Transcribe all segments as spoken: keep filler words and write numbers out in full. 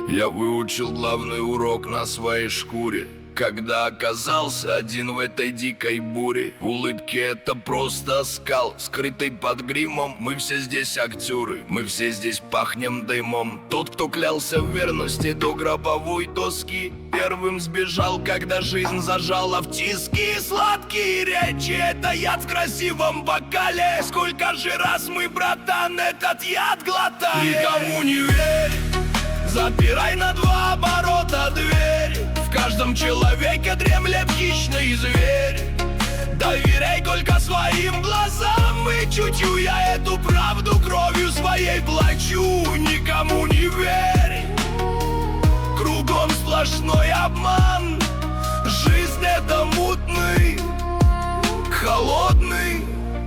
Я выучил главный урок на своей шкуре, когда оказался один в этой дикой буре. Улыбки — это просто оскал, скрытый под гримом. Мы все здесь актеры, мы все здесь пахнем дымом. Тот, кто клялся в верности до гробовой доски, первым сбежал, когда жизнь зажала в тиски. Сладкие речи — это яд в красивом бокале. Сколько же раз мы, братан, этот яд глотали. Никому не верь, запирай на два оборота дверь. В каждом человеке дремлет хищный зверь. Доверяй только своим глазам и чутью. Я эту правду кровью своей плачу. Никому не верь, кругом сплошной обман. Жизнь — это мутный, холодный,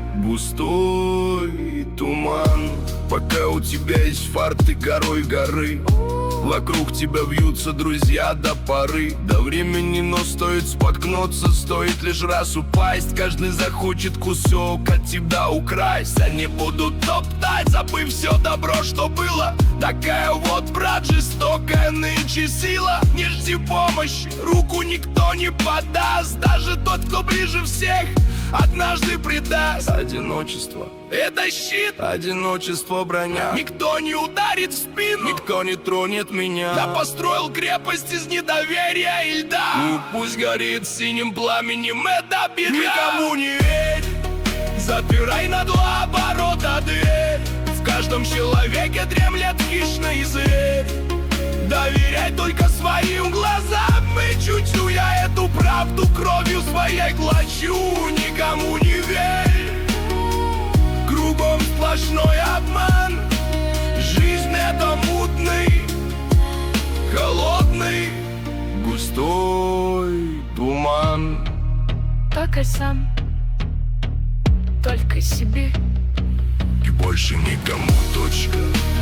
густой туман. Пока у тебя есть фарт, ты горой горы. Вокруг тебя вьются друзья до поры до времени, но стоит споткнуться, стоит лишь раз упасть. Каждый захочет кусок от тебя украсть. Они будут топтать, забыв все добро, что было. Такая вот, брат, жестокая нынче сила. Не жди помощи, руку никто не подаст. Даже тот, кто ближе всех, однажды предаст. Одиночество — это щит, одиночество — броня. Никто не ударит в спину, никто не тронет меня. Я построил крепость из недоверия и льда. Ну, пусть горит синим пламенем эта беда. Никому не верь, запирай на два оборота дверь. В каждом человеке дремлет хищный зверь. Доверяй только своим глазам и чутью. Я эту правду кровью своей глочу. Никому не верь, кругом сплошной обман. Жизнь — это мутный, холодный, густой туман. Только сам, только себе И больше никому, точка.